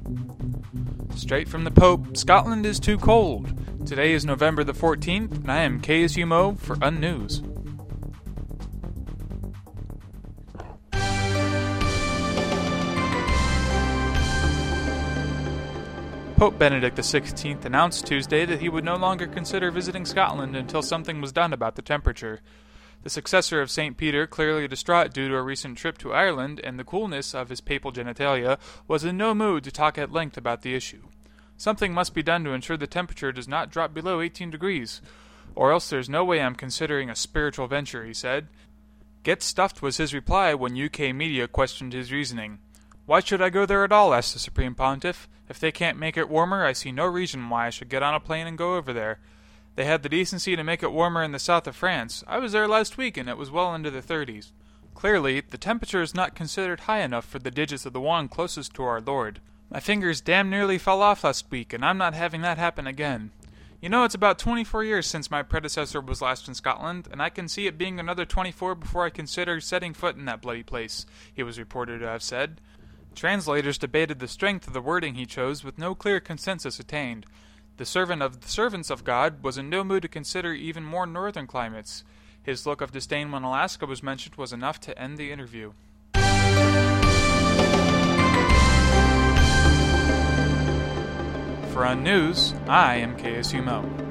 Straight from the Pope, Scotland is too cold. Today is November the 14th, and I am KSU Mo for Unnews. Pope Benedict XVI announced Tuesday that he would no longer consider visiting Scotland until something was done about the temperature. The successor of St. Peter, clearly distraught due to a recent trip to Ireland and the coolness of his papal genitalia, was in no mood to talk at length about the issue. Something must be done to ensure the temperature does not drop below 18 degrees, or else there's no way I'm considering a spiritual venture, he said. Get stuffed was his reply when UK media questioned his reasoning. Why should I go there at all, asked the Supreme Pontiff. If they can't make it warmer, I see no reason why I should get on a plane and go over there. They had the decency to make it warmer in the south of France. I was there last week and it was well into the 30s. Clearly, the temperature is not considered high enough for the digits of the wand closest to our Lord. My fingers damn nearly fell off last week, and I'm not having that happen again. You know, it's about 24 years since my predecessor was last in Scotland, and I can see it being another 24 before I consider setting foot in that bloody place, he was reported to have said. Translators debated the strength of the wording he chose with no clear consensus attained. The servant of the servants of God was in no mood to consider even more northern climates. His look of disdain when Alaska was mentioned was enough to end the interview. For Unnews, I am KSU Mo.